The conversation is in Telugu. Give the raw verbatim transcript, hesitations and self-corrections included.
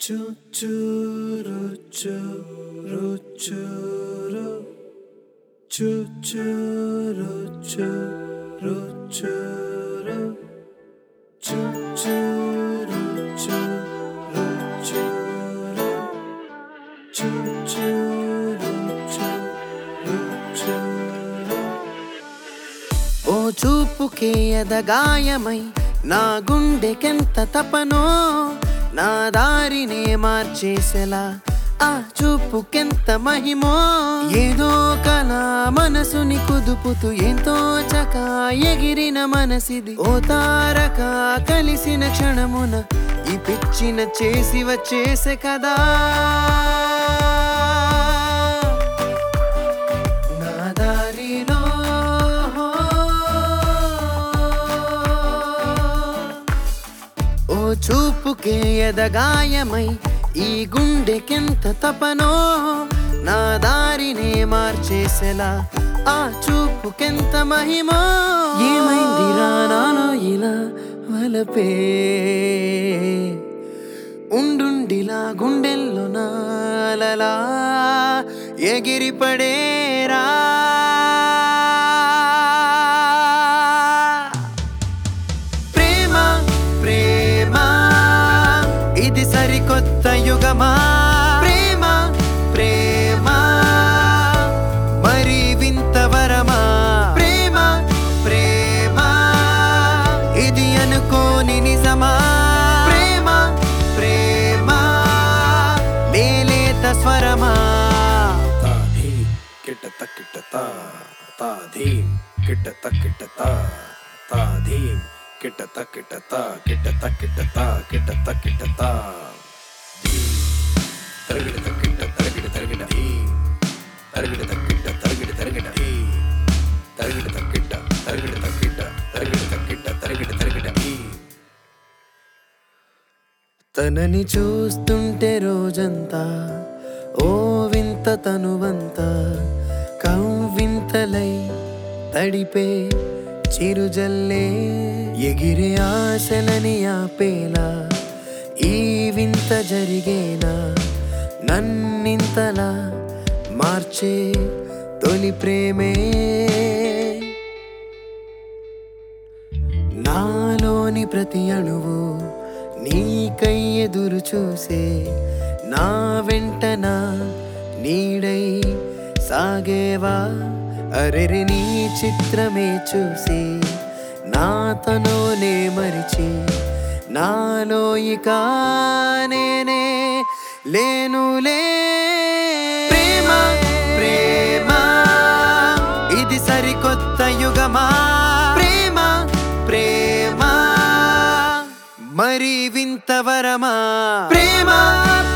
Choo choo choo choo choo choo choo choo ఓ చూపుకే ఎదగాయమై నా గుండెకెంత తపనో నా దారినే మార్చేసెలా ఆ చూపుకెంత మహిమో ఏదో కల మనసుని కుదుపుతూ ఎంతో చకా ఎగిరిన మనసిది ఓ తారక కలిసిన క్షణమున ఈ పిచ్చిన చేసి వచ్చేసే కదా నా దారిలో ఓ చూపుకే ఎదగాయమై ఈ గుండెకెంత తపనో నా దారినే మార్చేసెలా ఆ చూపుకెంత మహిమో ఏమైందిరా నాలో ఇలా వలపే ఉండుండిలా గుండెల్లో నాలలా ఎగిరిపడేరా ఇది సరికొత్త యుగమా ప్రేమ ప్రేమ మరి వింత వరమా ప్రేమ ప్రేమ ఇది అనుకోని నిజమా ప్రేమ ప్రేమ లేలేత స్వరమా తాధీ కిటత కిటత తాధీం కిటత కిటత తాధీం కిటత కిటత కిటత కిటత కిటత కిటత తరగిడ కిట తరగిడ తరగిడ తరగిడ కిట తరగిడ తరగిడ తరగిడ కిట తరగిడ కిట తరగిడ కిట తరగిడ తరగిడ తనని చూస్తుంటే రోజంతా ఓ వింత తనువంతా కవ్వింతలై తడిపే చిరుజల్లే ఎగిరే ఆశలని ఆపేలా ఈ వింత జరిగేనా నన్నింతలా మార్చే తొలి ప్రేమే నాలోని ప్రతి అణువు నీకై ఎదురు చూసే నా వెంటన నీడై సాగేవా అరెరి నీ చిత్రమే చూసి నా తనోనే మరిచి నాలో ఇక నేనే లేనులే ప్రేమ ప్రేమ ఇది సరికొత్త యుగమా ప్రేమ ప్రేమ మరి వింత వరమా ప్రేమ